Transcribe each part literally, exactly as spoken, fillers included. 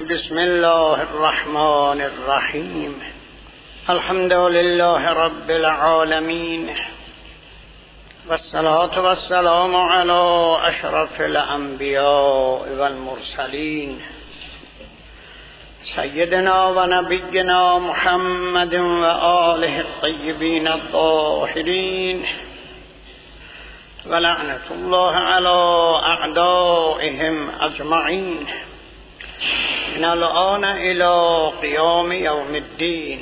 بسم الله الرحمن الرحیم. الحمد لله رب العالمین والصلاة والسلام على اشرف الانبیاء والمرسلین سیدنا و نبینا محمد و آله الطیبین الطاهرین و لعنت الله علی اعدائهم اجمعین من الآن الى قیام یوم الدین.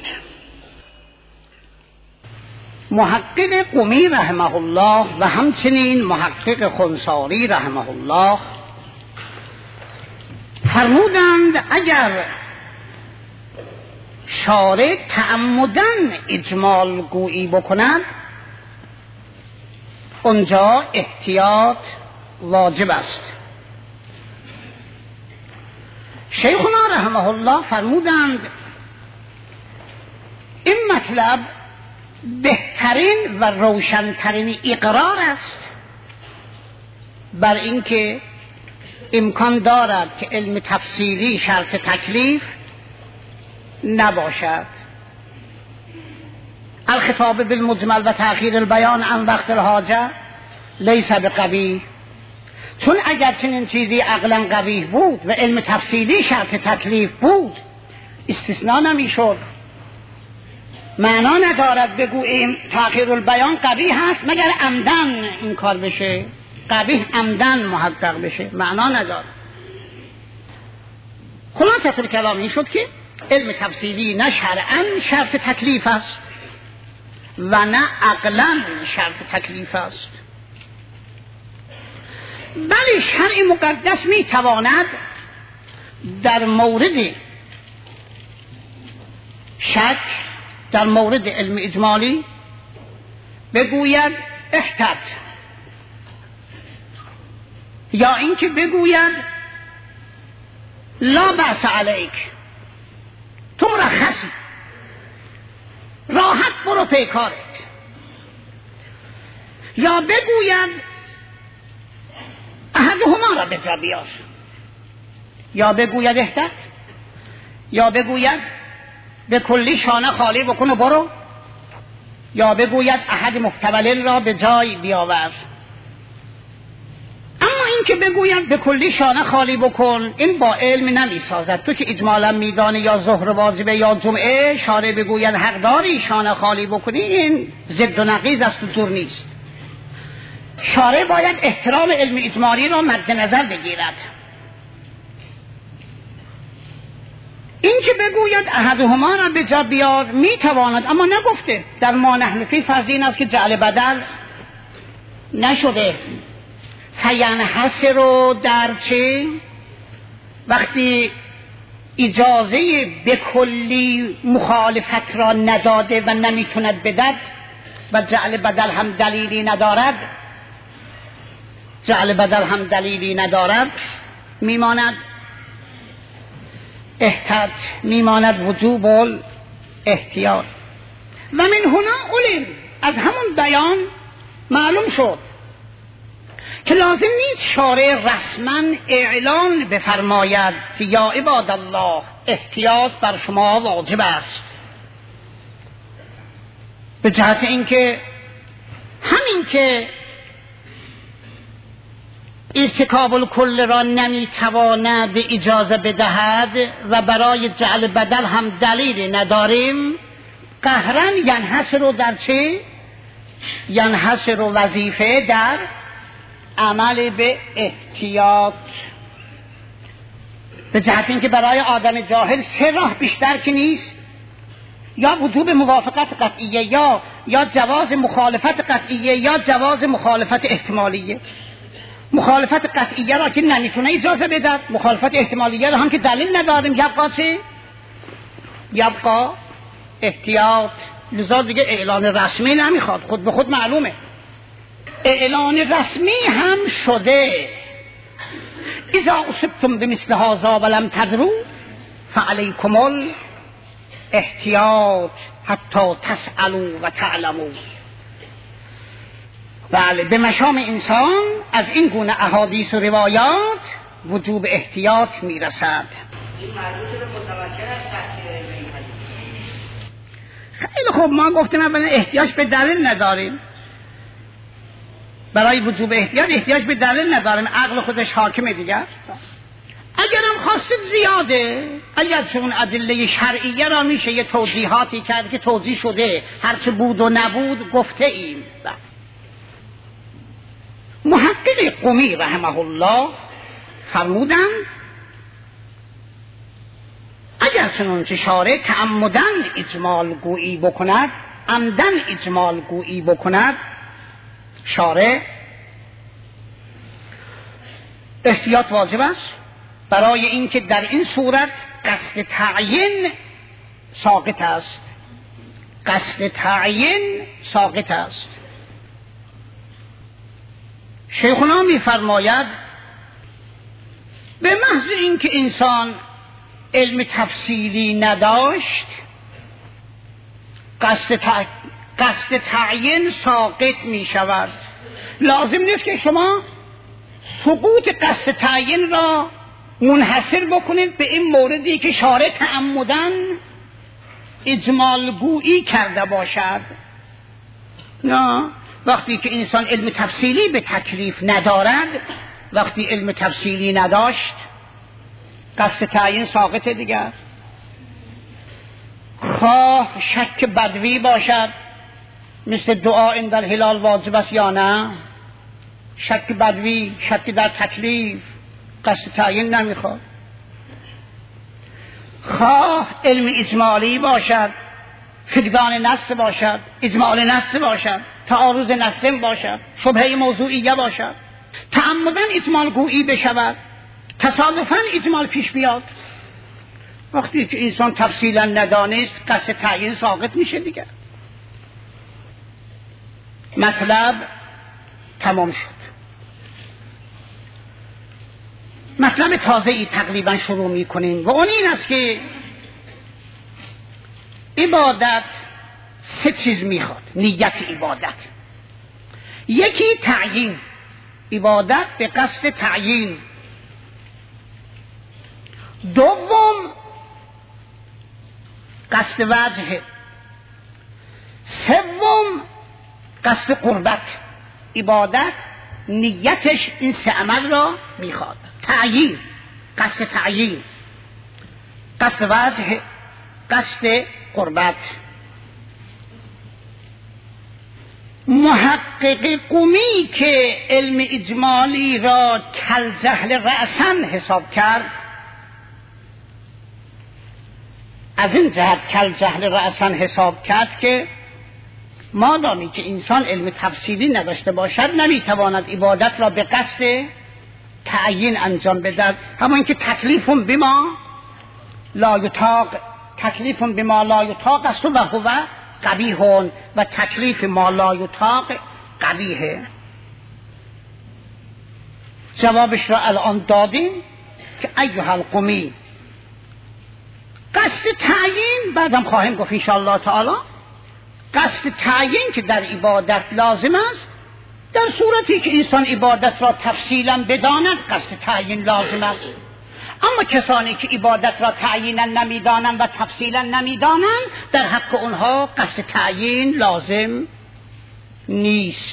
محقق قمی رحمه الله و همچنین محقق خنساری رحمه الله فرمودند اگر شارع تعمدن اجمال گویی بکند اونجا احتیاط واجب است. شیخنا رحمه الله فرمودند این مطلب بهترین و روشنترین اقرار است بر اینکه امکان دارد که علم تفصیلی شرط تکلیف نباشد. الخطاب بالمجمل و تأخیر البیان عن وقت الحاجه لیس بقبیح، چون اگر چنین چیزی عقلا قبیح بود و علم تفصیلی شرط تکلیف بود استثناء نمیشد. معنا ندارد بگوییم تأخیر البیان قبیح است مگر عمدن این کار بشه، قبیح عمدن محقق بشه، معنا ندارد. خلاصه کلام این شد که علم تفصیلی نه شرعاً شرط تکلیف است و نه عقلاً شرط تکلیف است. بلی شرع مقدس می تواند در مورد شک، در مورد علم اجمالی بگوید احتاط، یا اینکه بگوید لا بأس علیک، تو مرخصی، راحت برو پیکارت، یا بگوید احدهما را به جا بیار، یا بگوید احتاط، یا بگوید به کلی شانه خالی بکن و برو، یا بگوید احد محتمل را به جای بیاور. اما این که بگوید به کلی شانه خالی بکن این با علم نمی سازد. تو که اجمالا میدانی یا ظهر واجبه یا جمعه، شارع بگوید حق داری شانه خالی بکنی، این ضد و نقیض است و جور نیست. شارع باید احترام علم اجمالی را مد نظر بگیرد. این که بگوید احدهما را به جا بیار میتواند، اما نگفته. در ما نحن فی فرض این است که جعل بدل نشده. فینحصر رو در چه؟ وقتی اجازه به کلی مخالفت را نداده و نمیتوند بدد و جعل بدل هم دلیلی ندارد، جعل بدل هم دلیلی ندارد میماند احتاط، میماند وجوب الاحتیاط. و من هنا علم، از همون بیان معلوم شد که لازم نیست شارع رسما اعلان بفرماید که یا عباد الله احتیاط بر شما واجب است، به جهت اینکه همین که ارتکاب الکل را نمیتواند اجازه بدهد و برای جعل بدل هم دلیل نداریم، قهرن ینحصر رو در چه؟ ینحصر رو وظیفه در عمل به احتیاط، به جهت اینکه برای آدم جاهل سه راه بیشتر که نیست، یا وجوب موافقت قطعیه یا یا جواز مخالفت قطعیه یا جواز مخالفت احتمالیه. مخالفت قطعیه را که نمیتونه اجازه بدهد، مخالفت احتمالیه را هم که دلیل نداریم، یبقا چه؟ یبقا احتیاط. لذا دیگه اعلان رسمی نمیخواد، خود به خود معلومه. اعلان رسمی هم شده اذا اصبتم بمثل هذا ولم تدروا فعلیکم الاحتیاط حتی تسألوا و تعلموا. بله، به مشام انسان از این گونه احادیث و روایات وجوب احتیاط میرسد. این مربوط به متوکل است تفسیر علم این حدیث. خیلی خوب، ما گفتیم اولا احتیاج به دلیل نداریم. برای وجوب احتیاج احتیاج به دلیل نداریم، عقل خودش حاکمه دیگر. اگرم خواستید زیاده، اگر چون ادله شرعیه را میشه یه توضیحاتی کرد که توضیح شده، هرچه بود و نبود گفته ایم. محقق قمی رحمه الله فرمودند اگر چنانچه شارع تعمدن اجمال گویی بکند، عمدن اجمال گویی بکند، شارع احتیاط واجب است، برای اینکه در این صورت قصد تعیین ساقط است. قصد تعیین ساقط است. شیخنا می فرماید به محض اینکه انسان علم تفصیلی نداشت، قصد, تع... قصد تعیین ساقط می شود. لازم نیست که شما سقوط قصد تعیین را منحصر بکنید به این موردی که شارع تعمدن اجمال گویی کرده باشد. نه، وقتی که انسان علم تفصیلی به تکلیف ندارد، وقتی علم تفصیلی نداشت، قصد تعیین ساقط دیگر. خواه شک بدوی باشد، مثل دعا این در هلال واجب است یا نه، شک بدوی، شک در تکلیف، قصد تعیین نمیخواد. خواه علم اجمالی باشد، فقدان نص باشد، اجمال نص باشد، تعارض نص باشد، شبهه موضوعیه باشد، تعمدن اجمال گویی بشود، تصادفاً اجمال پیش بیاد. وقتی که انسان تفصیلا ندانست، قصد تعیین ساقط میشه دیگه. مطلب تمام شد. مطلب تازه‌ای تقریبا شروع میکنیم و اون این است که عبادت سه چیز میخواد. نیت عبادت، یکی تعیین، عبادت به قصد تعیین. دوم قصد وجه. سوم قصد قربت. عبادت نیتش این سه عمل را میخواد. تعیین، قصد تعیین، قصد وجه، قصد قربت. محقق قمی که علم اجمالی را کالجهل رأسا حساب کرد، از این جهت کالجهل رأسا حساب کرد که مادامی که انسان علم تفصیلی نداشته باشد، نمیتواند عبادت را به قصد تعیین انجام بدهد. همون که تکلیف بما لا یطاق، تکلیف بما لا یطاق است و هو قبیح، و تکلیف ما لا یطاق قبیح. جوابش را الان دادیم که ایها القمی، قصد تعیین بعدم خواهیم گفت ان شاء الله تعالی. قصد تعیین که در عبادت لازم است، در صورتی که انسان عبادت را تفصیلا بداند قصد تعیین لازم است. اما کسانی که عبادت را تعیینا نمیدانند و تفصیلا نمیدانند، در حق اونها قصد تعیین لازم نیست.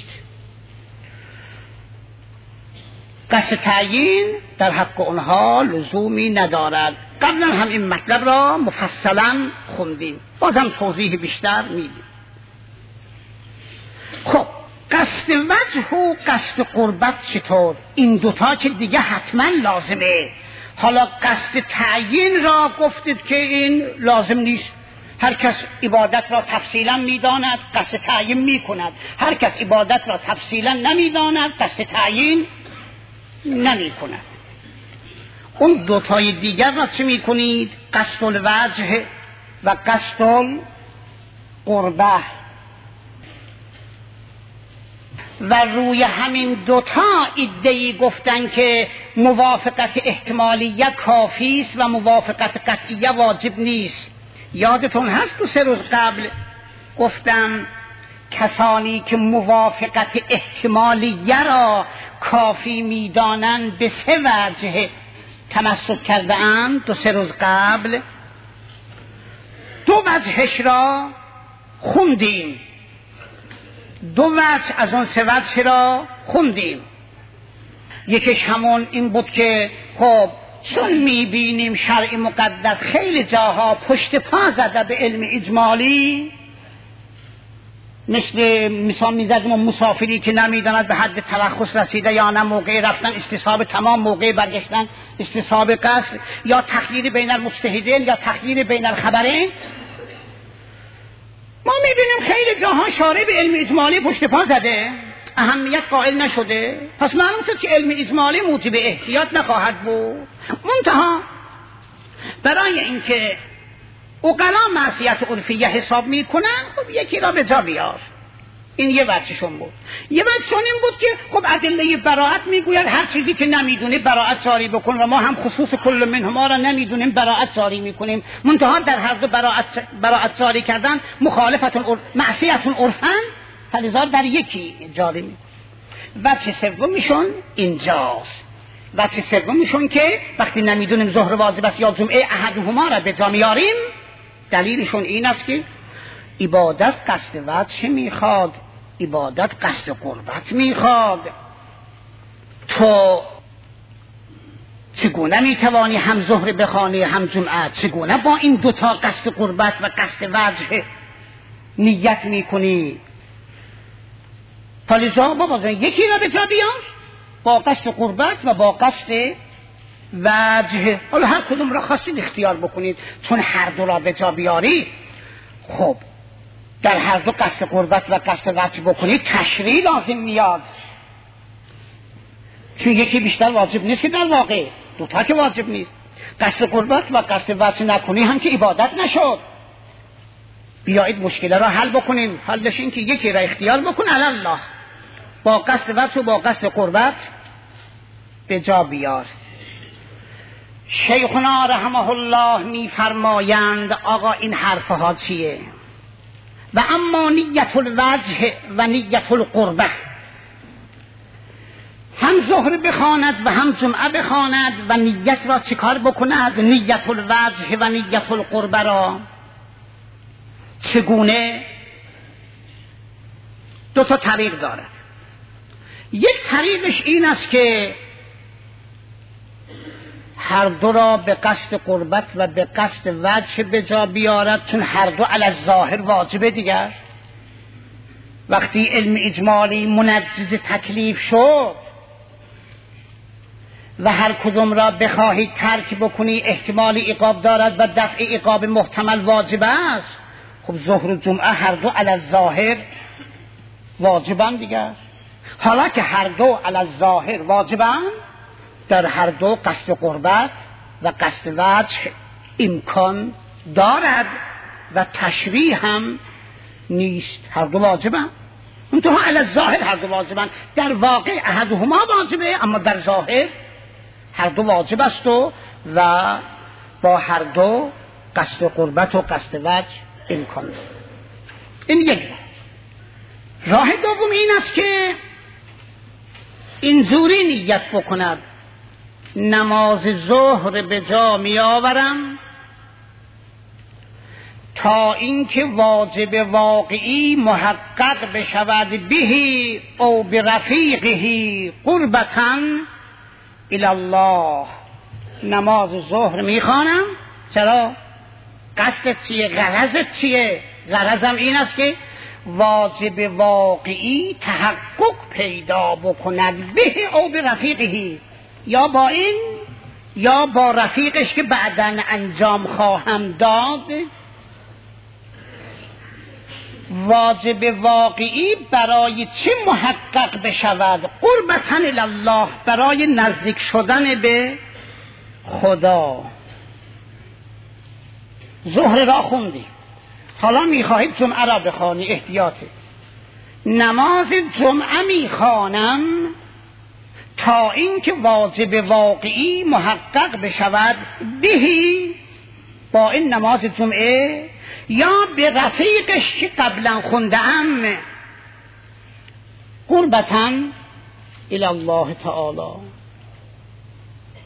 قصد تعیین در حق اونها لزومی ندارد. قبلا هم این مطلب را مفصلا خوندیم، بازم توضیح بیشتر میدیم. خب قصد وجه و قصد قربت چطور؟ این دوتا که دیگه حتما لازمه. حالا قصد تعیین را گفتید که این لازم نیست. هر کس عبادت را تفصیلا میداند قصد تعیین میکند، هر کس عبادت را تفصیلا نمیداند قصد تعیین نمیکند. اون دوتای دیگر را چه میکنید؟ قصد الوجه و قصد القربه. و روی همین دوتا ادعی گفتن که موافقت احتمالیه کافی است و موافقت قطعیه واجب نیست. یادتون هست تو سه روز قبل گفتم کسانی که موافقت احتمالیه را کافی میدانند به سه وجه تمسک کرده اند دو سه روز قبل، دو وجهش را خوندیم، دو وجه از اون سه وجه را خوندیم. یکیش همون این بود که خب چون میبینیم شرع مقدس خیلی جاها پشت پا زده به علم اجمالی، مثل مثال میزدیم و مسافری که نمیداند به حد ترخص رسیده یا نه، موقع رفتن استصحاب تمام، موقع برگشتن استصحاب قصر، یا تخییر بین المجتهدین یا تخییر بین الخبرین. ما میبینیم خیلی جاها شارع به علم اجمالی پشت پا زده، اهمیت قائل نشده، پس معلوم شد که علم اجمالی موجب احتیاط نخواهد بود. منتها برای اینکه عقلا معصیت عرفیه حساب میکنن، خب یکی را به جا بیار. این یه وجهشون بود. یه وجهشون این بود که خب ادله براءت میگوید هر چیزی که نمیدونی براءت جاری بکن، و ما هم خصوص کل منهما را نمیدونیم براءت جاری میکنیم. منتها در هر دو براءت براءت جاری کردن مخالفت معصیت عرفن، فلذا در یکی جاری میکنیم. وجه سومیشون اینجاست. وجه سومیشون که وقتی نمیدونیم ظهر واجب است یا جمعه احدهما را به جا میاریم، دلیلشون این است که عبادت قصد وجه میخواد، عبادت قصد قربت میخواد. تو چگونه میتوانی هم ظهر بخوانی هم جمعه؟ چگونه با این دوتا قصد قربت و قصد وجه نیت میکنی؟ فلذا بابا یکی را به جا بیار با قصد قربت و با قصد وجه. حالا هر کدوم را خواستید اختیار بکنید، چون هر دو را به جا بیاری، خب در هر دو قصد قربت و قصد وجه بکنید تشریع لازم میاد، چون یکی بیشتر واجب نیست که در واقع دوتا که واجب نیست. قصد قربت و قصد وجه نکنی هم که عبادت نشد. بیایید مشکل را حل بکنیم. حلش این که یکی را اختیار بکن علی الله، با قصد وجه و با قصد قربت به جا بیار. شیخنا رحمه الله میفرمایند آقا این حرفها چیه؟ و اما نیت الوجه و نیت القربه، هم ظهر بخواند و هم جمعه بخواند و نیت را چیکار بکند؟ نیت الوجه و نیت القربه را چگونه؟ دو تا طریق دارد. یک طریقش این است که هر دو را به قصد قربت و به قصد وجه به جا بیارد، چون هر دو علی الظاهر واجبه دیگر. وقتی علم اجمالی منجز تکلیف شد و هر کدوم را بخواهی ترک بکنی احتمال عقاب دارد و دفع عقاب محتمل واجب است، خب ظهر و جمعه هر دو علی الظاهر واجبن دیگر. حالا که هر دو علی الظاهر واجبن، در هر دو قصد قربت و قصد وجه امکان دارد و تشریع هم نیست، هر دو واجبن. منتها علی الظاهر هر دو واجبن، در واقع احدهما واجبه اما در ظاهر هر دو واجب است و, و با هر دو قصد قربت و قصد وجه امکان دارد. این یک راه. راه دوم این است که اینجوری نیت بکند نماز ظهر به جا می آورم تا اینکه واجب واقعی محقق بشود بهی او برفیقه قربتاً الی الله. نماز ظهر می خوانم. چرا؟ قصدت چیه؟ غرضت چیه؟ غرضم این است که واجب واقعی تحقق پیدا بکند به او برفیقه، یا با این یا با رفیقش که بعداً انجام خواهم داد. واجب واقعی برای چه محقق بشود؟ قربتاً الی الله، برای نزدیک شدن به خدا. ظهر را خوندی، حالا میخواهید جمعه را بخوانی، احتیاطه. نماز جمعه میخوانم تا اینکه واجب واقعی محقق بشود بهی، با این نماز جمعه یا به رفیقش که قبلا خوندم، قربتاً الی الله تعالی.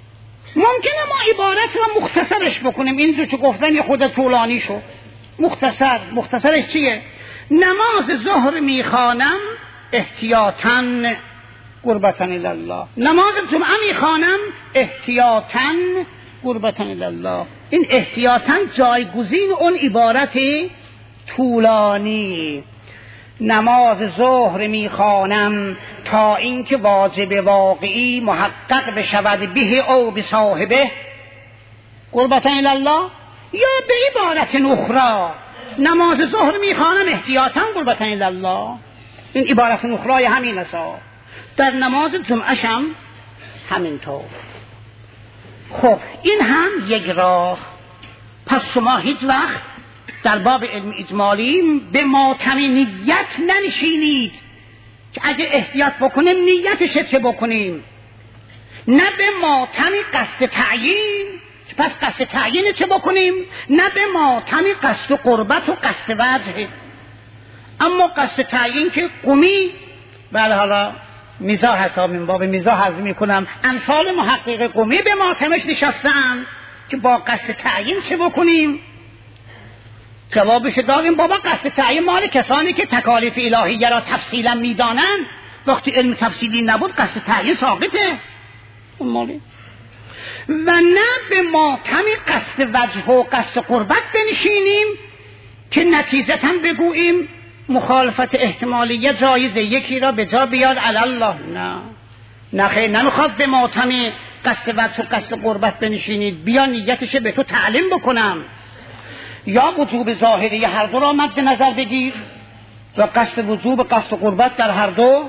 ممکنه ما عبارت را مختصرش بکنیم، این رو که گفتم یه خود طولانی شد. مختصر مختصرش چیه؟ نماز ظهر میخوانم احتیاطاً قربتاً الله، نماز جمعه میخوانم احتیاطاً قربتاً الله. این احتیاطاً جایگزین اون عبارت طولانی. نماز ظهر میخوانم تا اینکه واجب واقعی محقق بشود به او به صاحبه قربتاً الله، یا به عبارت اخرى نماز ظهر میخوانم احتیاطاً قربتاً الله. این عبارت اخرى همین است. در نماز جمعه هم همینطور. خب این هم یک راه. پس شما هیچ وقت در باب علم اجمالی به ماتم نیت ننشینید که اگه احتیاط بکنیم نیتش چه بکنیم، نه به ماتم قصد تعیین پس قصد تعیین چه بکنیم، نه به ماتم قصد قربت و قصد وجه. اما قصد تعیین که قمی، بله حالا میزا حساب من باب میزا حضر میکنم، امثال محقق قمی به ماتمش نشستن که با قصد تعیین چه بکنیم. جوابش داریم بابا قصد تعیین مال کسانی که تکالیف الهیه را تفصیلا میدانند، وقتی علم تفصیلی نبود قصد تعیین ثابته اون مالی. و نه به ماتم قصد وجه و قصد قربت بنشینیم که نتیجتا بگوییم مخالفت احتمالیه جایزه، یکی را به جا بیاد علی الله. نه نه خیر، نمیخواد به ماتم قصد وجه و قصد قربت بنشینید، بیا نیتش به تو تعلیم بکنم. یا وجوب ظاهری هر دو را مد نظر بگیر و قصد وجوب قصد قربت در هر دو،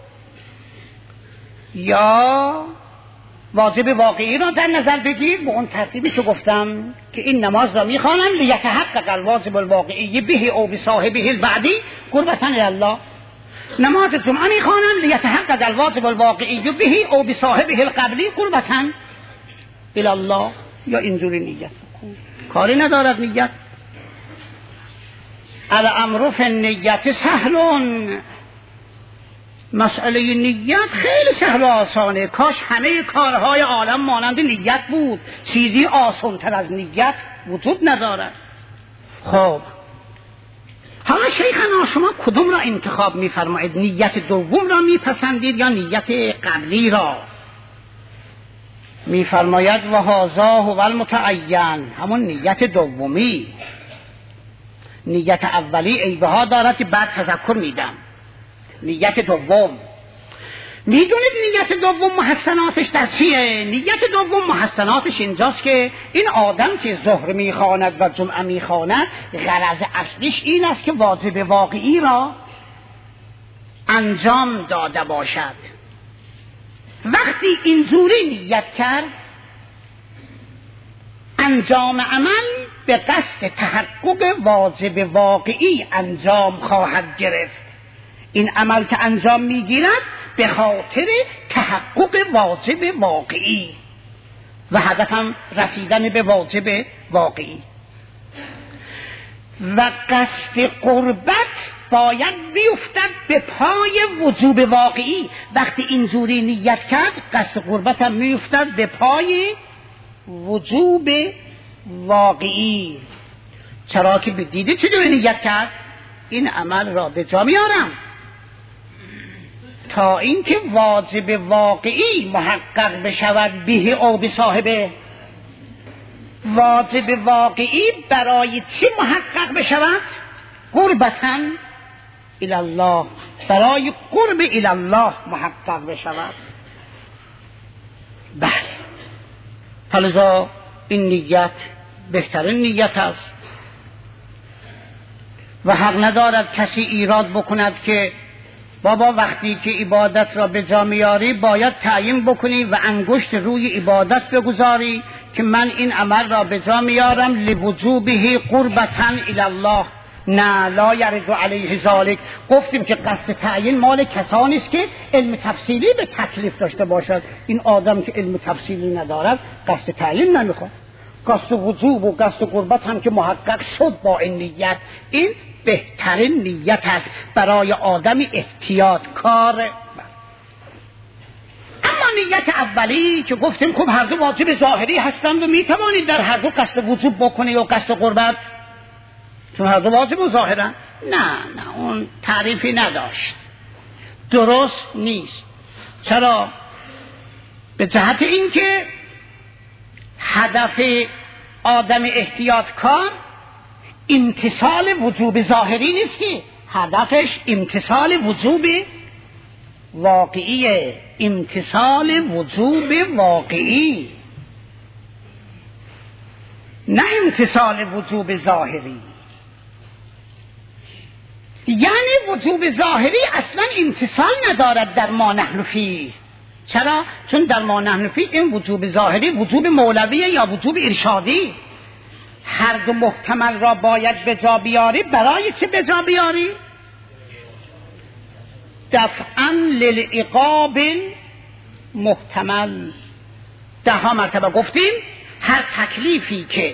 یا واجب واقعی را در نظر بگیر به اون ترتیبی که گفتم که این نماز را میخوانم لیتحقق الواجب الواقعی به او بصاحبه البعدی قربتاً الله. نماز جمعه میخوانم لیتحقق الواجب الواقعی به او بصاحبه القبلی قربتاً الله. یا اینجوری نیت کاری ندارد نیت. الامر فی النیت سهلون، مسئله نیت خیلی سهل و آسانه. کاش همه کارهای عالم مانند نیت بود، چیزی آسان‌تر از نیت وجود ندارد. خب حالا شیخنا شما کدوم را انتخاب می‌فرمایید؟ نیت دوم را میپسندید یا نیت قبلی را؟ می‌فرماید و هذا هو المتعین، همون نیت دومی. نیت اولی عیبها دارد که بعد تذکر میدم. نیت دوم میدونید نیت دوم محسناتش در چیه؟ نیت دوم محسناتش اینجاست که این آدم که ظهر میخواند و جمعه میخواند غرض اصلیش این است که واجب واقعی را انجام داده باشد. وقتی اینجوری نیت کرد انجام عمل به قصد تحقق واجب واقعی انجام خواهد گرفت. این عمل که انجام میگیرد به خاطر تحقق واجب واقعی و هدفم رسیدن به واجب واقعی. و قصد قربت باید بیفتد به پای وجوب واقعی. وقتی اینجوری نیت کرد قصد قربت هم میفتد به پای وجوب واقعی. چرا که بدیده چجوری نیت کرد؟ این عمل را به جا میارم تا اینکه واجب واقعی محقق بشود به او به صاحبه. واجب واقعی برای چی محقق بشود؟ قربتاً الی الله، برای قرب الی الله محقق بشود. بله، فلذا این نیت بهترین نیت است و حق ندارد کسی ایراد بکند که بابا وقتی که عبادت را به جا میاری باید تعیین بکنی و انگشت روی عبادت بگذاری که من این عمل را به جا میارم لوجوبه قربتاً الی الله. نه، لا یرد علیه ذلک. گفتیم که قصد تعیین مال کسانی است که علم تفصیلی به تکلیف داشته باشد. این آدم که علم تفصیلی ندارد قصد تعیین نمیخواد. قصد وجوب و قصد قربت هم که محقق شد با این نیت، این بهترین نیت است برای آدم احتیاط کار. اما نیت اولی که گفتیم خب هر دو واجب ظاهری هستند و میتوانید در هر دو قصد وجوب بکنید و قصد قربت، چون هر دو واجب ظاهرن. نه نه اون تعریفی نداشت، درست نیست. چرا؟ به جهت اینکه هدف آدم احتیاطکار امتثال وجوب ظاهری نیست، که هدفش امتثال وجوب واقعیه، امتثال وجوب واقعی، نه امتثال وجوب ظاهری. یعنی وجوب ظاهری اصلا امتثال ندارد در ما نحن فیه. چرا؟ چون در ما نحن فیه این وجوب ظاهری وجوب مولویه یا وجوب ارشادی. هر دو محتمل را باید به جا بیاری. برای چه به جا بیاری؟ دفعاً للعقاب محتمل. ده ها مرتبه گفتیم هر تکلیفی که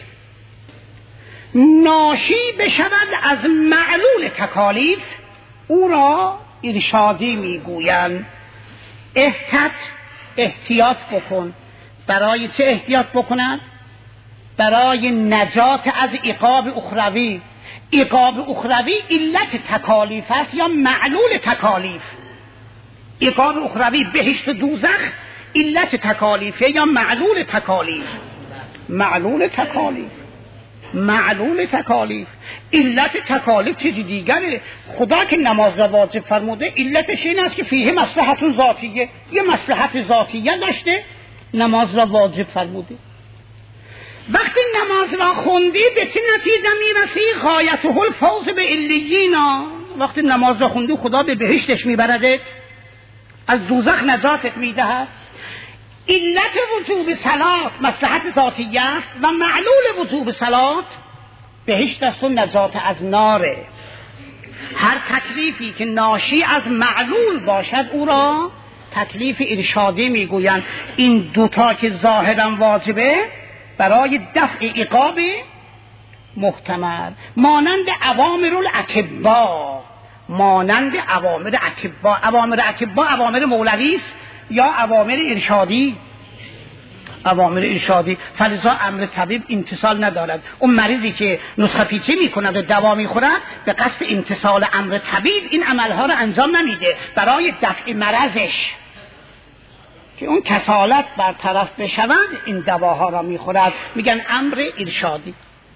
ناشی بشود از معلول تکالیف او را ارشادی میگویند. احتیاط احتیاط بکن. برای چه احتیاط بکنند؟ برای نجات از عقاب اخروی. عقاب اخروی علت تکالیف است یا معلول تکالیف؟ عقاب اخروی بهشت دوزخ علت تکالیفه یا معلول تکالیف؟ معلول تکالیف. معلول تکالیف. علت تکالیف چیزی دیگره. خدا که نماز را واجب فرموده علتش این است که فیه مصلحت ذاتیه، یه مصلحت ذاتیه داشته نماز را واجب فرموده. وقتی نماز را خوندی به چه نتیجه میرسی؟ غایته الفوز به علیینا. وقتی نماز را خوندی خدا به بهشتش میبرده، از دوزخ نجاتت میدهد. علت وجوب صلات مصلحت ذاتیه است و معلول وجوب صلات بهشت است و نجات از ناره. هر تکلیفی که ناشی از معلول باشد او را تکلیف ارشادی میگویند. این دوتا که ظاهرا واجبه برای دفع عقاب محتمل، مانند اوامر الاکبا. مانند اوامر اکبا. اوامر اکبا اوامر مولوی است یا اوامر ارشادی؟ اوامر ارشادی. فلذا امر طبیب امتصال ندارد. اون مریضی که نسخه پیچی میکند و دوا میخورد به قصد امتصال امر طبیب این عملها رو انجام نمیده. برای دفع مرضش که اون کسالت برطرف بشود این دواها را میخورد. میگن امر ارشادی.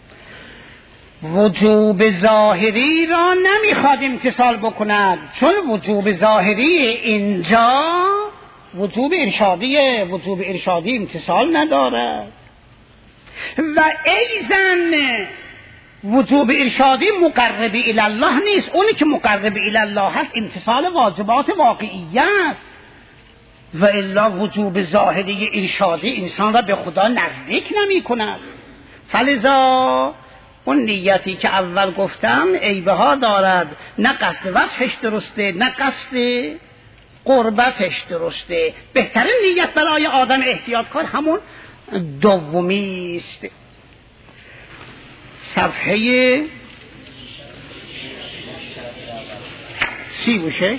وجوب ظاهری را نمیخواد امتصال بکند، چون وجوب ظاهری اینجا وجوب ارشادیه. وجوب ارشادی امتصال ندارد. و ایزن وجوب ارشادی مقرب الی الله نیست. اونی که مقرب الی الله هست امتصال واجبات واقعیه است. و الا وجوب ظاهری ارشادی انسان را به خدا نزدیک نمی کند. فلذا اون نیتی که اول گفتم عیبه ها دارد. نه قصد وجهش درسته، نه قصد قربتش درسته. بهترین نیت برای آدم احتیاطکار همون دومی است. صفحه سی و شش.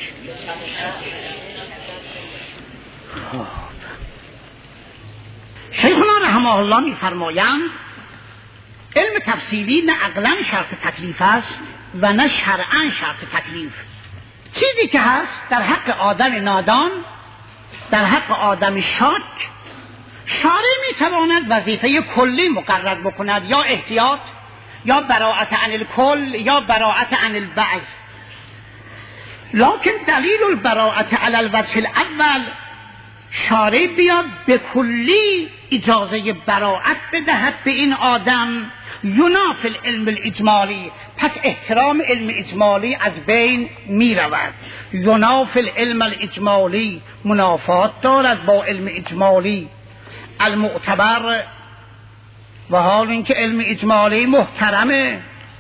شیخنا رحمه الله می فرمایند علم تفصیلی نه عقلاً شرط تکلیف است و نه شرعاً شرط تکلیف. چیزی که هست در حق آدم نادان، در حق آدم شاک، شارع میتواند وظیفه کلی مقرر بکند، یا احتیاط یا براءت عن الکل یا براءت عن البعض. لکن دلیل البراءت علی الوجه الاول شارع بیاد به کلی اجازه براءت بدهد به این آدم، ینافی العلم الاجمالی، پس احترام علم اجمالی از بین می رود. ینافی العلم الاجمالی، منافات دارد با علم اجمالی المعتبر، و حال اینکه علم اجمالی محترمه.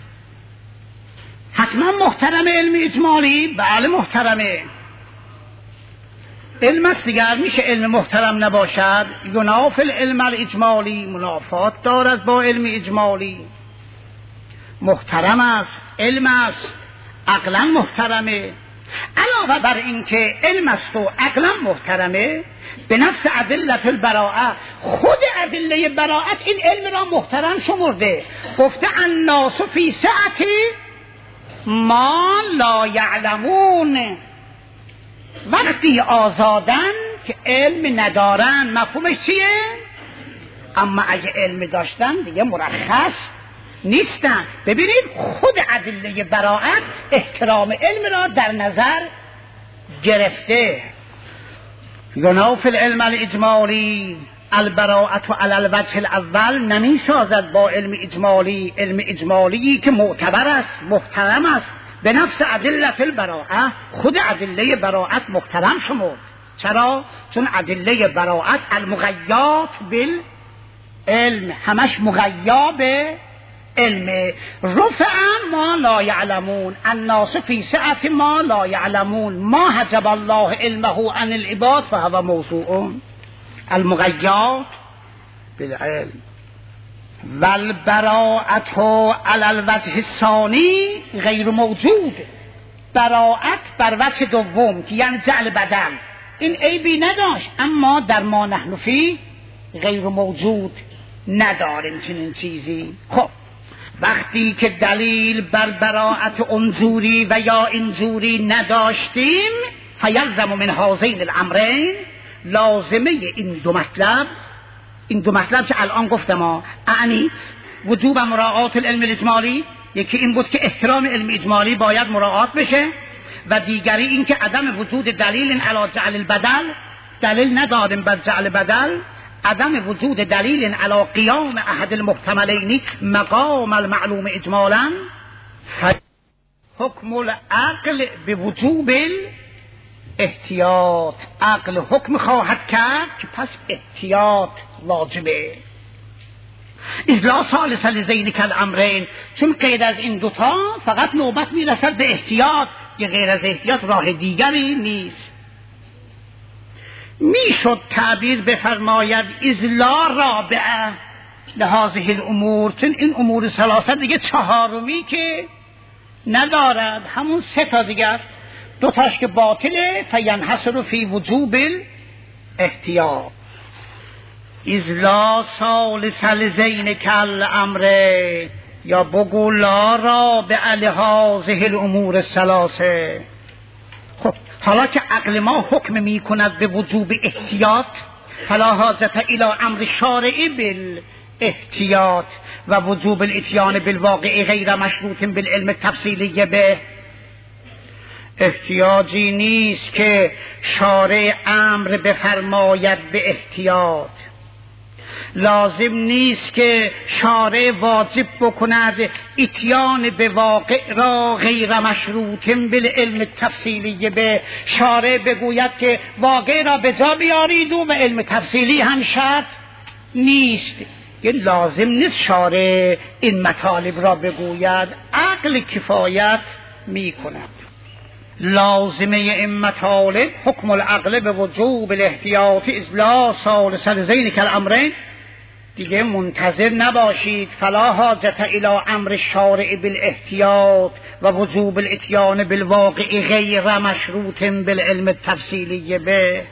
حتما محترم علم اجمالی؟ بله محترمه. علم است دیگر، میشه علم محترم نباشد؟ ینافی العلم الاجمالی، منافات دارد با علم اجمالی. محترم است، علم است، عقلا محترمه. علاوه بر اینکه علم است و عقلا محترمه، به نفس ادله البراءه، خود ادله براءت این علم را محترم شمرده. گفته الناس فی سعة ما لا یعلمون، وقتی آزادن که علم ندارن. مفهومش چیه؟ اما اگه علم داشتن دیگه مرخص نیستن. ببینید خود ادله براءت احترام علم را در نظر گرفته. یناف العلم الاجمالی البراءت علی الوجه الاول، نمی سازد با علم اجمالی، علم اجمالی که معتبر است، محترم است. به نفس ادله البراءه، خود ادله براءت محترم شمرد. چرا؟ چون ادله براءت المغیات بالعلم، همش مغیا به علم. رفع ما لا یعلمون، الناس فی سعة ما لا یعلمون، ما حجب الله علمه عن العباد فهو موضوع المغیات بالعلم. والبراءت علی الوجه الثانی غیر موجود، براءت بر وجه دوم که یعنی جعل بدل، این عیبی نداشت، اما در ما نحن فی غیر موجود، نداریم چنین چیزی. خب وقتی که دلیل بر براءت اونجوری و یا اینجوری نداشتیم، فیلزم من هذین الامرین، لازمه این دو مطلب، این دو مطلب که الان گفتم ها، اعنی وجوب مراعات العلم الاجمالی، یکی این بود که احترام علم اجمالی باید مراعات بشه، و دیگری این که عدم وجود دلیل علی جعل البدل، دلیل نداریم بر جعل بدل، عدم وجود دلیل علی قیام احد المحتملین مقام المعلوم اجمالا، حکم العقل به وجوب احتیاط، عقل حکم خواهد کرد که پس احتیاط واجبه. اذ لا ثالث لذین الامرین، چون غیر از این دوتا فقط نوبت میرسد به احتیاط، که غیر از احتیاط راه دیگری نیست. میشد تعبیر بفرماید اذ لا رابعه لهذه الامور، چون این امور ثلاثه دیگه چهارمی که ندارد، همون سه تا دیگر، دو تاش که باطله، فینحصر فی وجوب الاحتیاط. اذ لا ثالث لذین الامر، یا بگو لا رابع لهذه الامور الثلاثه. خب حالا که عقل ما حکم می کند به وجوب احتیاط، فلا حاجت الی امر شارعی بالاحتیاط و وجوب الاتیان بالواقع غیر مشروط بالعلم التفصیلی به، احتیاجی نیست که شارع امر بفرماید به احتیاط، لازم نیست که شارع واجب بکند اتیان به واقع را غیر مشروط بالعلم التفصیلی به، شارع بگوید که واقع را به جا بیارید و علم تفصیلی هم شرط نیست. یه لازم نیست شارع این مطالب را بگوید، عقل کفایت می کند. لازمه این مطالب حکم العقل به وجوب الاحتیاط اذ لا ثالث لذین الامرین، دیگه منتظر نباشید. فلا حاجت الی امر الشارع بالاحتیاط و وجوب الاتیان بالواقع غیر مشروط بالعلم التفصیلی به.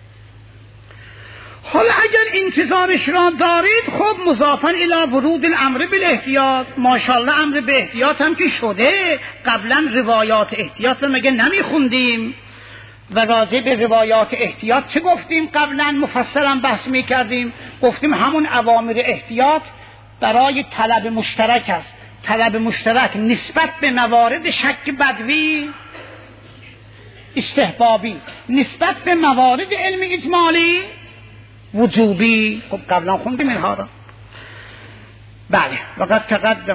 حالا اگر انتظارش را دارید، خب مضافاً الی ورود الامر بالاحتیاط، ماشاءالله امر به احتیاط هم که شده. قبلا روایات احتیاط مگه نمیخوندیم؟ و راجع به روایات احتیاط چه گفتیم؟ قبلا مفصلا بحث میکردیم، گفتیم همون اوامر احتیاط برای طلب مشترک است. طلب مشترک نسبت به موارد شک بدوی استحبابی، نسبت به موارد علم اجمالی وجوبی. خب قبلا خوندیم اینها را. بله، وقت تقدم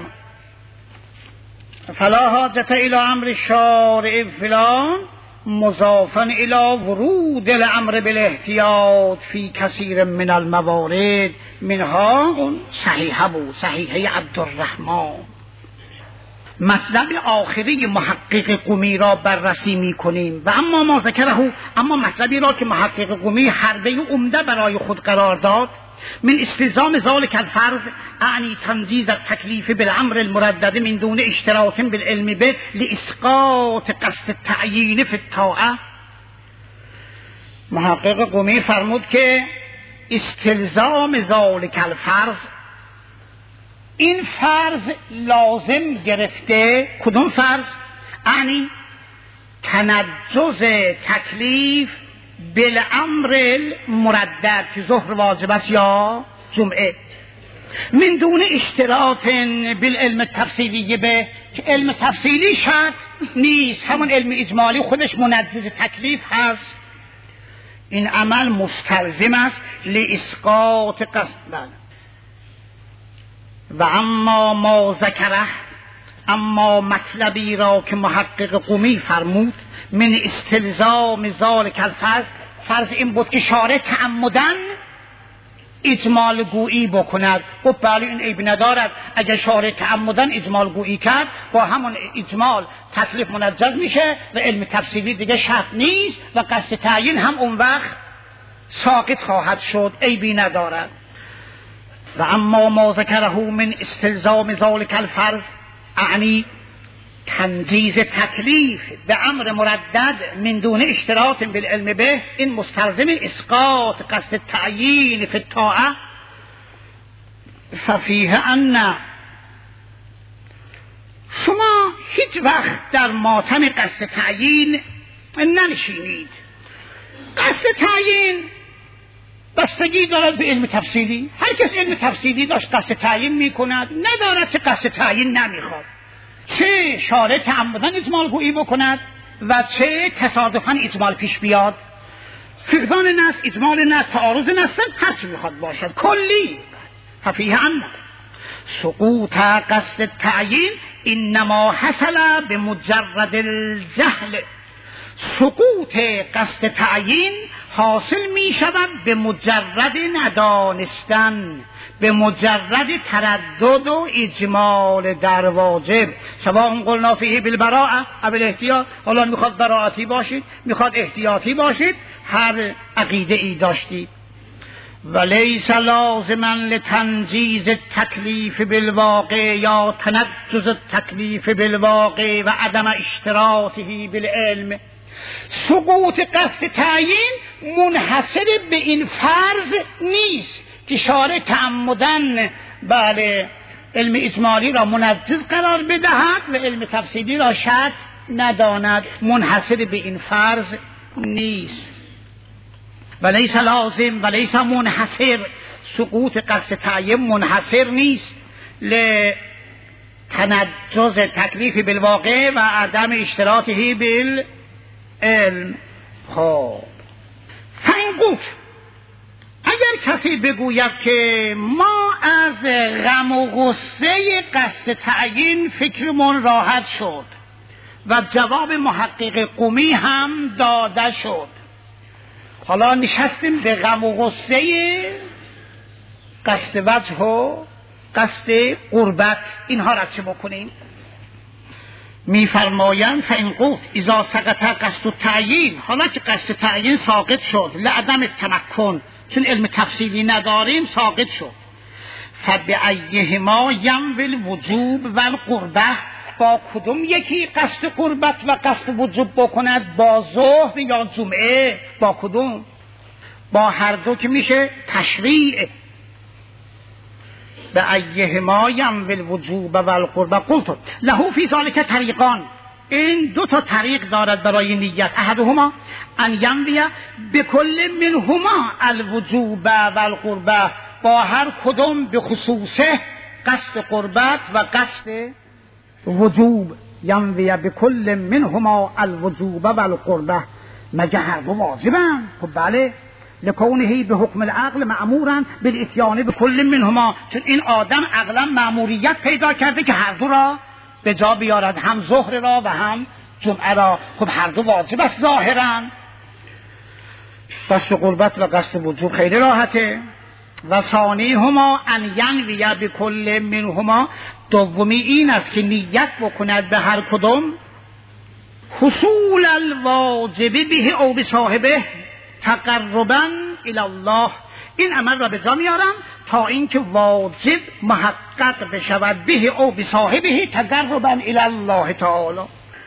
فلا حاجت الی امر الشارع فلان مضافا الی ورود الامر بالاحتیاط فی کثیر من الموارد، منها اون صحیحه بود، صحیحه عبدالرحمن. مطلب آخری محقق قمی را بررسی می کنیم. و اما ما ذکره، اما مطلبی را که محقق قمی حربه عمده برای خود قرار داد، من استلزام ذلك الفرض اعنی تنجیز التکلیف بالامر المردد من دون اشتراک بالعلم به لاسقاط قصد التعیین فی الطاعه. محقق قمی فرمود که استلزام ذلک الفرض، این فرض لازم گرفته. کدوم فرض؟ اعنی تنجز تکلیف بالامر المردد که ظهر واجب است یا جمعه، من دون اشتراط بالعلم التفصیلی به که علم تفصیلی شرط نیست، همون علم اجمالی خودش منجز تکلیف هست. این عمل مستلزم است لاسقاط قصد. و اما ما ذکره، اما مطلبی را که محقق قمی فرمود من استلزام ذالک الفرض، فرض این بود که شارع تعمدن اجمال گویی بکند. خب بله این عیب ندارد، اگر شارع تعمدن اجمال گویی کرد با همون اجمال تکلیف منجز میشه و علم تفصیلی دیگه شرط نیست و قصد تعیین هم اون وقت ساقط خواهد شد، عیبی ندارد. و اما ما ذکره من استلزام ذالک الفرض اعنی تنجیز تکلیف به امر مردد من دون اشتراط بالعلم به، این مستلزم اسقاط قصد تعیین فی الطاعه. ففیه ان شما هیچ وقت در ماتم قصد تعیین ننشینید. قصد تعیین بستگی دارد به علم تفصیلی. هر کس علم تفصیلی داشت قصد تعیین میکند، ندارد که قصد تعیین نمیخواد. چه شارع تعمدن اجمال گویی بکند و چه تصادفاً اجمال پیش بیاد. فقدان نص، اجمال نص، تعارض نص، هر چی میخواد باشد کلی. ففیه ان سقوط قصد تعیین انما حصل به مجرد الجهل. سقوط قصد تعیین حاصل می شود به مجرد ندانستن، به مجرد تردد و اجمال در واجب. سواء قلنا فیه بالبراءه او الاحتیاط، حالا میخواد براءتی باشید، میخواد احتیاطی باشید، هر عقیده ای داشتید. ولیس لازما لتنجیز التکلیف بالواقع یا تنجز التکلیف بالواقع و عدم اشتراطه بالعلم. سقوط قصد تعیین منحصر به این فرض نیست که شارع تعمدن بله علم اجمالی را منجز قرار بدهد و علم تفصیلی را شرط نداند. منحصر به این فرض نیست. ولیس لازم ولیس منحصر، سقوط قصد تعیین منحصر نیست لتنجز تکلیف بالواقع و عدم اشتراطه بالعلم. خب فین قلت، اگر کسی بگوید که ما از غم و غصه قصد تعیین فکرمون راحت شد و جواب محقق قمی هم داده شد، حالا نشستیم به غم و غصه قصد وجه و قصد قربت، اینها را چه بکنیم؟ میفرمایند فإن قلت اذا سقط قصد التعیین، حالا که قصد تعیین ساقط شد لعدم التمکن، چون علم تفصیلی نداریم ساقط شد، فبأیهما ینوی الوجوب و القربه، با کدوم یکی قصد قربت و قصد وجوب بکند؟ با ظهر یا جمعه؟ با کدوم؟ با هر دو که میشه تشریع. بأیهما ینوی الوجوب و القربه. قلت له فی ذلک طریقان، این دو تا طریق دارد برای نیت. احدهما ان ینوی بکل منهما الوجوب و القربه، با هر کدوم به خصوصه قصد قربت و قصد وجوب. ینوی بکل منهما الوجوب و القربه، مگه هر دو واجبن؟ خب بله، لکونه به حکم العقل مأمورا بالاتیان بکل منهما، چون این آدم عقلا مأموریت پیدا کرده که هر دو را به جا بیارد، هم ظهر را و هم جمعه را. خب هر دو واجب است ظاهرا. قصد قربت و قصد وجوب خیلی راحته. و ثانی هما ان ینوی بکل منهما، دومی این است که نیت بکند به هر کدوم حصول الواجب به او به صاحبه تقربا الی الله، این عمل را به جا میارم تا اینکه واجب محقق بشود به او بصاحبه تقربا الی الله تعالی.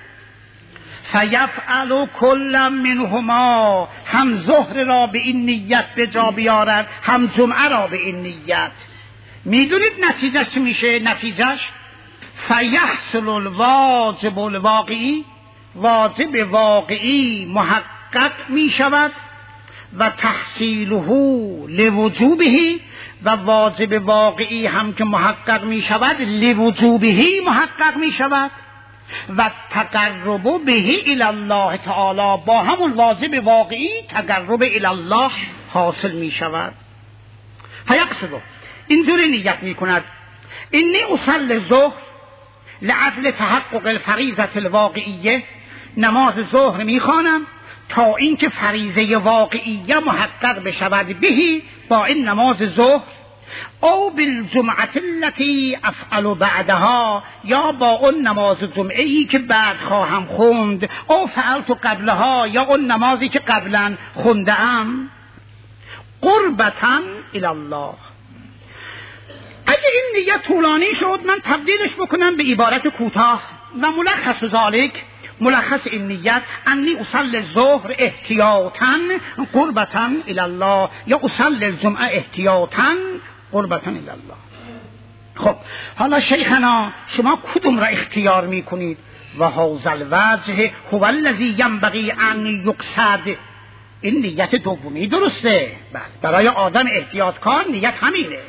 فیفعل کل منهما، هم ظهر را به این نیت به جا بیارد هم جمعه را به این نیت. میدونید نتیجهش چی میشه؟ نتیجهش فیحصل الواجب الواقعی، واجب واقعی محقق میشود و تحصیله لوجوبه، و واجب واقعی هم که محقق میشود لوجوبه محقق میشود و تقرب به الی الله تعالی، با همون واجب واقعی تقرب الی الله حاصل می شود. فیقصد، اینجوری نیت می کند اینی اصلی ظهر لعجل تحقق الفریضه الواقعیه، نماز ظهر می خوانم تا اینکه فریضه واقعیه محقق بشود بهی با این نماز ظهر، او بالجمعه التي افعل بعدها، یا با اون نماز جمعه ای که بعد خواهم خوند، او فعلت قبلها، یا اون نمازی که قبلا خوندم، قربتا الی الله. اگه این نیت طولانی شد من تبدیلش بکنم به عبارت کوتاه و ملخص ذالک، ملخص این نیت انی اصلی الظهر احتیاطا قربتا الی الله، یا اصلی الجمعه احتیاطا قربتا الی الله. خب حالا شیخنا شما کدوم را اختیار میکنید؟ و هذا الوجه هو الذی ینبغی ان یقصد، این نیت دومی درسته. بله، برای آدم احتیاطکار نیت همینه.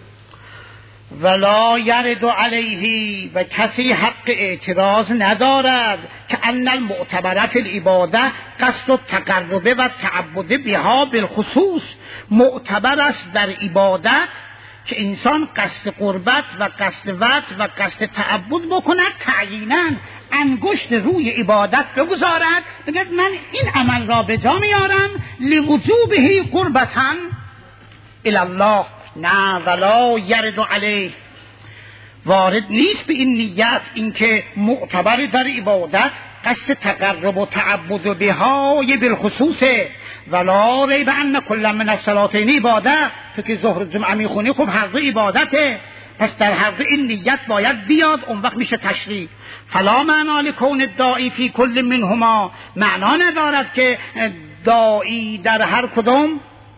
ولا یرد علیه، و کسی حق اعتراض ندارد که ان المعتبر فی العباده قصد التقرب و تعبد بها بالخصوص، معتبر است در عبادت که انسان قصد قربت و قصد وجه و قصد تعبد بکند، تعیینا انگشت روی عبادت بگذارد، بگوید من این عمل را به جا میارم لوجوبه قربتا الی الله. نه، ولا یرد علیه، وارد نیست به این نیت اینکه معتبر در عبادت قصد تقرب و تعبد بهای بالخصوص. ولا ریب ان کل من الصلاتین عبادت، تو که ظهر جمعه میخونی خب هر دو عبادته، پس در هر دو این نیت باید بیاد، اون وقت میشه تشریع. فلا معنا لکون الداعی فی کل منهما، معنا ندارد که داعی در هر کدوم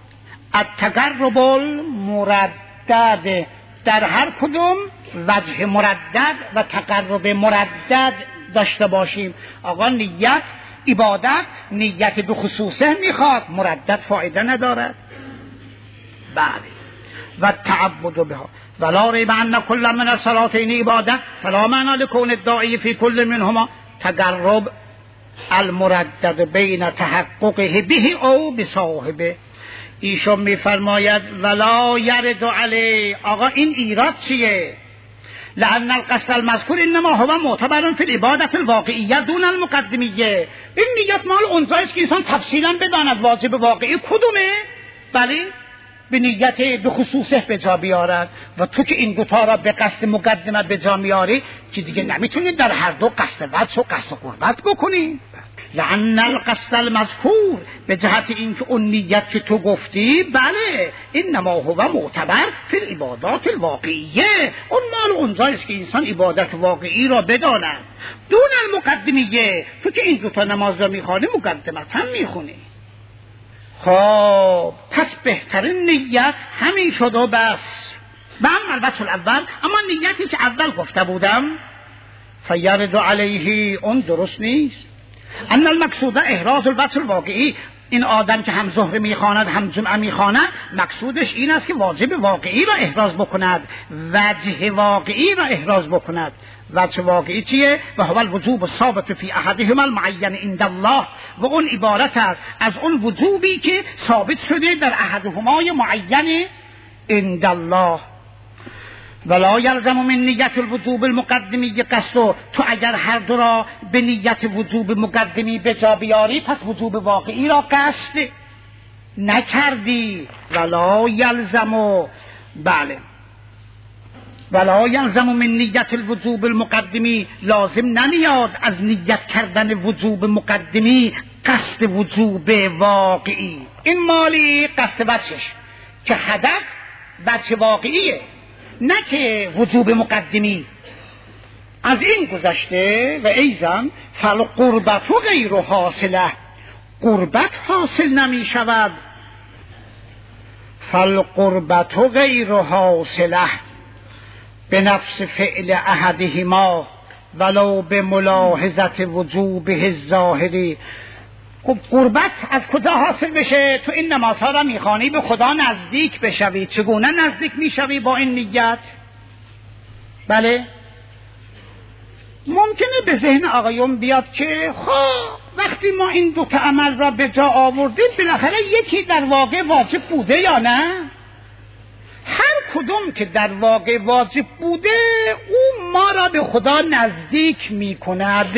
التقرب المردد، در هر کدوم وجه مردد و تقرب مردد داشته باشیم. آقا نیت عبادت نیت به خصوصه میخواد، مردد فایده ندارد. بله، و تعبد بها ولا ریب ان کل من الصلاتین عبادت فلا معنی لکون الداعی فی کل منهما تقرب المردد بین تحققه به او بصاحبه. ایشون میفرماید ولا یرد علی، آقا این ایراد چیه؟ لأن القصد المذکور انما هو معتبر فی العبادة الواقعیه دون المقدمیه. این نیت مال اونجاییست که انسان تفصیلا بداند واجب واقعی کدومه، بله به نیت به خصوصه به جا بیارد. و تو که این دوتا را به قصد مقدمه به جا میاری که دیگه نمیتونی در هر دو قصد وجه و قصد قربت بکنی. لأن القصد المذکور، به جهت اینکه اون نیت که تو گفتی بله انما هو معتبر فی العبادات الواقعیه، اون مال اونجاییست که انسان عبادت واقعی را بداند دون المقدمیه. تو که این دوتا نماز را میخوانی مقدمت هم میخونی. خب پس بهترین نیت همین شد و بس. و اما الوجه الاول، اما نیتی که اول گفته بودم فیرد علیه، اون درست نیست. ان المقصود احراز الوجه الواقعی، این آدم که هم ظهر میخواند هم جمعه میخواند مقصودش این است که واجب واقعی را احراز بکند، وجه واقعی را احراز بکند. وجه واقعی چیه؟ و هو الوجوب الثابت فی احدهما المعین عند الله، و اون عبارت است از اون وجوبی که ثابت شده در احدهما معین عند الله. ولا یلزم من نیت الوجوب المقدمی قصد، تو اگر هر دو را به نیت وجوب مقدمی به جا بیاری پس وجوب واقعی را قصد نکردی. ولا یلزم، بله ولا یلزم من نیت الوجوب المقدمی، لازم نمیاد از نیت کردن وجوب مقدمی قصد وجوب واقعی. این مالی قصد وجهش که هدف بچه واقعیه، نه که وجوب مقدمی. از این گذشته و ایزن فالقربت غیر حاصله، قربت حاصل نمی شود. فالقربت غیر حاصله به نفس فعل احدهما ولو به ملاحظت وجوبه الظاهری. خب قربت از کجا حاصل بشه؟ تو این نمازها را میخوانی به خدا نزدیک بشوی. چگونه نزدیک میشوی با این نیت؟ بله ممکنه به ذهن آقایون بیاد که خب وقتی ما این دو تا عمل را به جا آوردیم بالاخره یکی در واقع واجب بوده یا نه؟ هر کدوم که در واقع واجب بوده او ما را به خدا نزدیک می کند.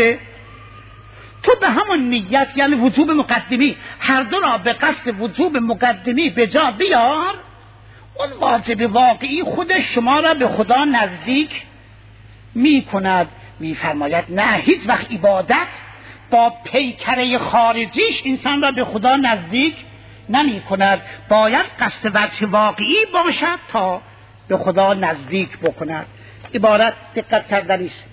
تو به همون نیت یعنی وجوب مقدمی هر دو را به قصد وجوب مقدمی به جا بیار، اون واجب واقعی خود شما را به خدا نزدیک می کند. می فرماید نه، هیچ وقت عبادت با پیکره خارجیش انسان را به خدا نزدیک نمی کند، باید قصد وجه واقعی باشد تا به خدا نزدیک بکند. عبارت دقت کردنی است.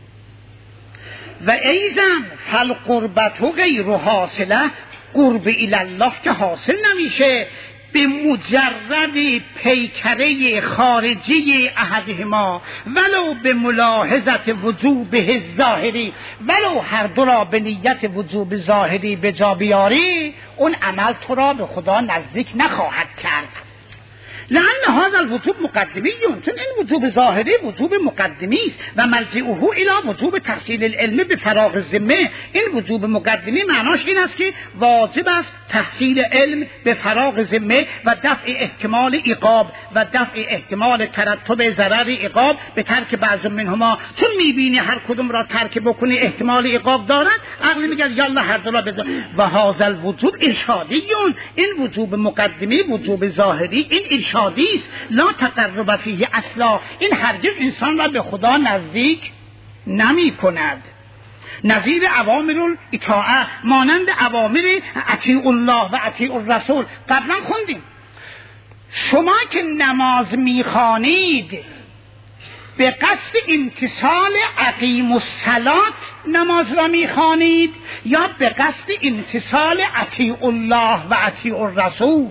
و ایزن فالقربت غیر حاصله، قرب الله که حاصل نمیشه به مجرد پیکره خارجی احدهما ولو به ملاحظت وجوبه الظاهری، ولو هر دو را به نیت وجوب ظاهری به جا بیاری اون عمل تو را به خدا نزدیک نخواهد کرد. لأن هذا الوجوب مقدمی، چون این وجوب ظاهری وجوب مقدمی است و مرجعه الی وجوب تحصیل العلم به فراغ الذمه. این وجوب مقدمی معناش این است که واجب است تحصیل علم به فراغ ذمه و دفع احتمال عقاب و دفع احتمال ترتب ضرر عقاب به ترک بعض منهما. چون میبینی هر کدوم را ترک بکنی احتمال عقاب دارد، عقل میگه یالا هر دو را بذار. و هذا الوجوب ارشادیون، این وجوب مقدمی وجوب ظاهری این ارشاد است، لا تقرب فیه اصلا، این هرگز انسان را به خدا نزدیک نمی کند. نظیر اوامر الاطاعه، مانند اوامر اطیع الله و اطیع الرسول. قبلا خوندیم شما که نماز میخوانید به قصد امتثال اقیم الصلاة نماز را میخوانید یا به قصد امتثال اطیع الله و اطیع الرسول؟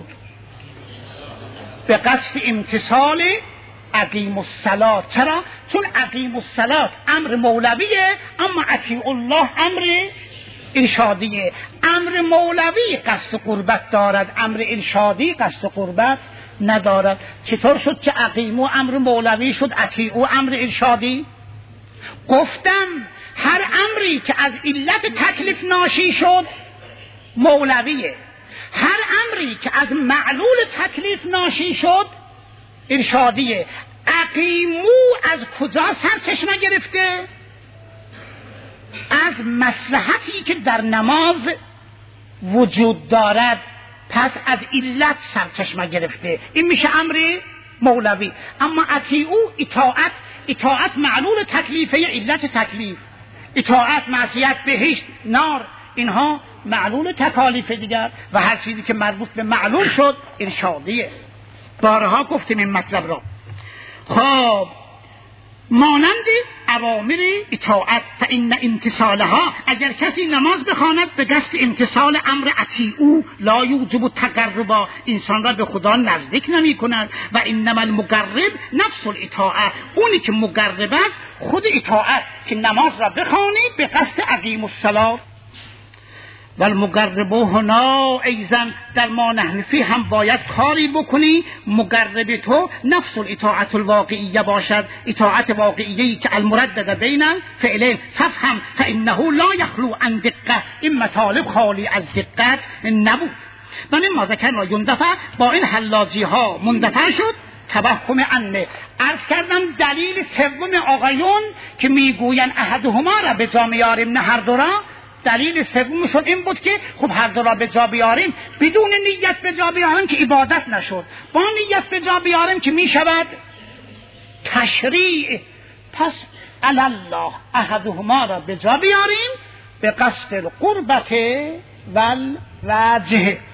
به قصد امتثال اقیم الصلاة. چرا؟ چون اقیم الصلاة امر مولویه اما اطیع الله امر ارشادیه. امر مولوی قصد قربت دارد، امر ارشادی قصد قربت ندارد. چطور شد که اقیمو امر مولوی شد اطیعو امر ارشادی؟ گفتم هر امری که از علت تکلیف ناشی شد مولویه، هر امری که از معلول تکلیف ناشی شد ارشادیه. اقیمو از کجا سرچشمه گرفته؟ از مصلحتی که در نماز وجود دارد، پس از علت سرچشمه گرفته، این میشه امر مولوی. اما اطیعو اطاعت، اطاعت معلول تکلیفه، علت تکلیف. اطاعت معصیت بهشت نار اینها معلول تکالیف دیگر و هر چیزی که مربوط به معلول شد ارشادیه. بارها گفتیم این مطلب را. خب مانند اوامر اطاعت فإن امتثالها، اگر کسی نماز بخواند به قصد امتثال امر اطیعو لا یوجب تقربا، انسان را به خدا نزدیک نمی کند. و انما المقرب نفس الاطاعه، اونی که مقرب است خود اطاعت که نماز را بخوانی به قصد اقیم الصلاة. و المقرب هنا ایزن در ما نحن فی هم باید کاری بکنی. مقرب تو نفس الاطاعت الواقعیه باشد، اطاعت واقعیه‌ای که المردد بین الفعلین. ففهم فانه لا یخلو عن دقه، این مطالب خالی از دقت نبود. من ما ذکرنا یندفع، با این حلاجی ها مندفع شد. توهم انه عرض کردم دلیل سوم آقایون که میگوین احدهما را به جا میاریم نه هر دو را، دلیل سومشون این بود که خب هر دو را به جا بیاریم، بدون نیت به جا بیاریم که عبادت نشد، با نیت به جا بیاریم که می شود تشریع. پس الله احدهما را به جا بیاریم به قصد القربت والوجه.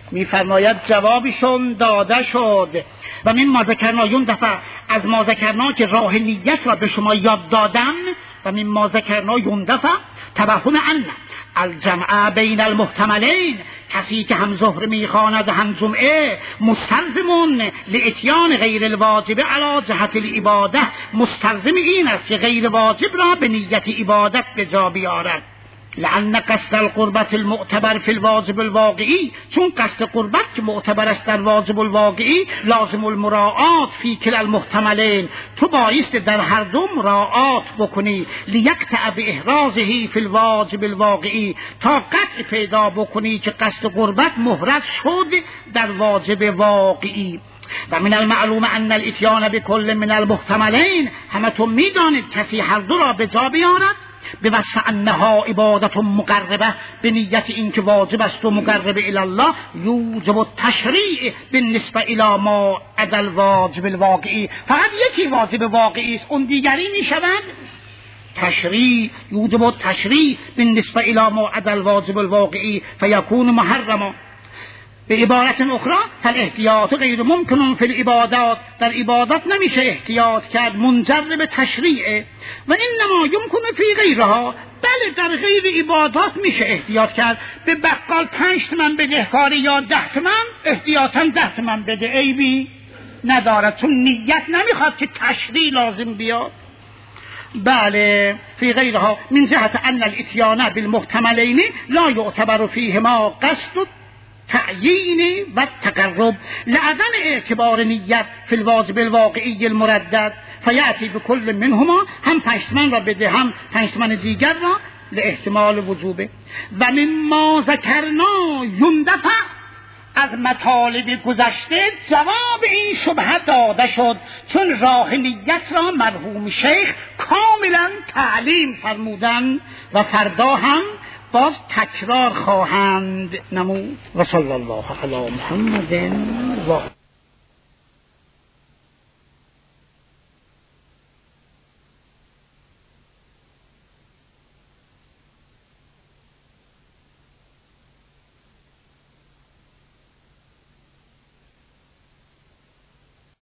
میفرماید جوابشون داده شد. و من ما ذکرنا یون دفعه از ما ذکرنا که راه نیت را به شما یاد دادم و من ما ذکرنا یون دفعه توهم ان الجمع بین المحتملین، کسی که هم ظهر میخواند هم جمعه مستلزمون لاتیان غیر الواجب علی جهت العباده، مستلزم این است که غیر واجب را به نیت عبادت به جا بیارد. لأن قصد القربت المعتبر فی الواجب الواقعی، چون قصد قربت که معتبر است در واجب الواقعی لازم المراعات فی کل المحتملین، تو بایست در هر دو مراعات بکنی. لیقطع باحرازه فی الواجب الواقعی، تا قطع پیدا بکنی که قصد قربت محرز شد در واجب واقعی. و من المعلوم ان الاتیان بكل من المحتملین، همه تو میدانید کسی هر دو را به جا بیارد به وصف انها عبادت مقربه، به نیت این که واجب است و مقرب الی الله، یوجب التشریع بالنسبه الی ما عدا الواجب الواقعی، فقط یکی واجب واقعی است، اون دیگری می شود تشریع. یوجب التشریع بالنسبه الی ما عدا الواجب الواقعی فیکون محرما. به عبارت اخرى فالاحتیاط غیر ممکن فی العبادات، در عبادات نمیشه احتیاط کرد، منجر به تشریعه. و انما یمکن فی غیرها، بله در غیر عبادات میشه احتیاط کرد. به بقال پنج تومن بدهکاری یا ده تومن، احتیاطاً ده تومن بده، عیبی ندارد، چون نیت نمیخواد که تشریع لازم بیاد. بله فی غیرها من جهت ان الاتیان بالمحتملین لا یعتبر فیهما قصد تعیین و تقرب لعدم اعتبار نیت فی الواجب الواقعی المردد، فیأتی بکل منهما، هم پنج تومن را بده هم پنج تومن دیگر را لاحتمال وجوبه. و مما ذکرنا یندفع، از مطالب گذشته جواب این شبهه داده شد، چون راه نیت را مرحوم شیخ کاملا تعلیم فرمودن و فردا هم باز تکرار خواهند نمود. و صلی الله علی محمد و